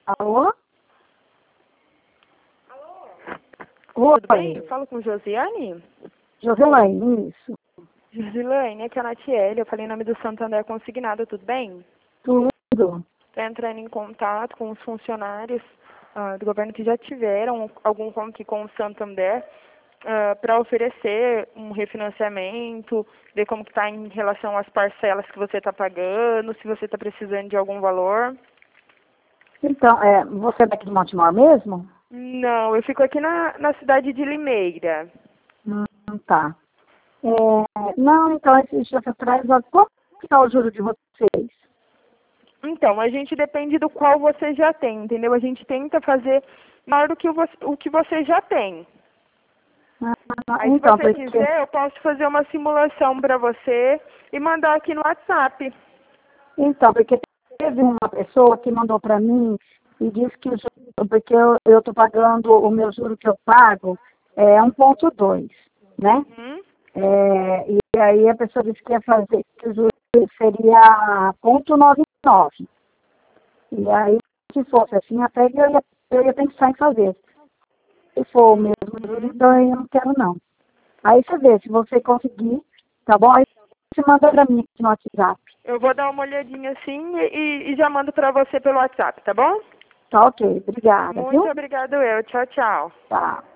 Alô? Tudo Oi, bem? Eu falo com Josiane? Joselaine, isso. Josiane, aqui é a Natiele. Eu falei em nome do Santander Consignado, tudo bem? Tudo. Estou entrando em contato com os funcionários do governo que já tiveram algum contato com o Santander para oferecer um refinanciamento, ver como que está em relação às parcelas que você está pagando, se você está precisando de algum valor. Então, você é daqui de Montemor mesmo? Não, eu fico aqui na cidade de Limeira. Tá. Não, então, esses dias atrás, ó, quanto que está o juro de vocês? Então, a gente depende do qual você já tem, entendeu? A gente tenta fazer maior do que o que você já tem. Aí, se Então, você porque... quiser, eu posso fazer uma simulação para você e mandar aqui no WhatsApp. Então, porque teve uma pessoa que mandou para mim e disse que o juro, porque eu estou pagando, o meu juro que eu pago é 1,2, né? Uhum. E aí a pessoa disse que ia fazer, que o juro seria 0,99. E aí, se fosse assim, até que eu ia pensar em fazer. Se for o mesmo juro, então eu não quero não. Aí você vê, se você conseguir, tá bom? Aí você manda para mim aqui no WhatsApp. Eu vou dar uma olhadinha assim e já mando para você pelo WhatsApp, tá bom? Tá ok, obrigada, Muito viu? obrigado eu. Tchau, tchau. Tá.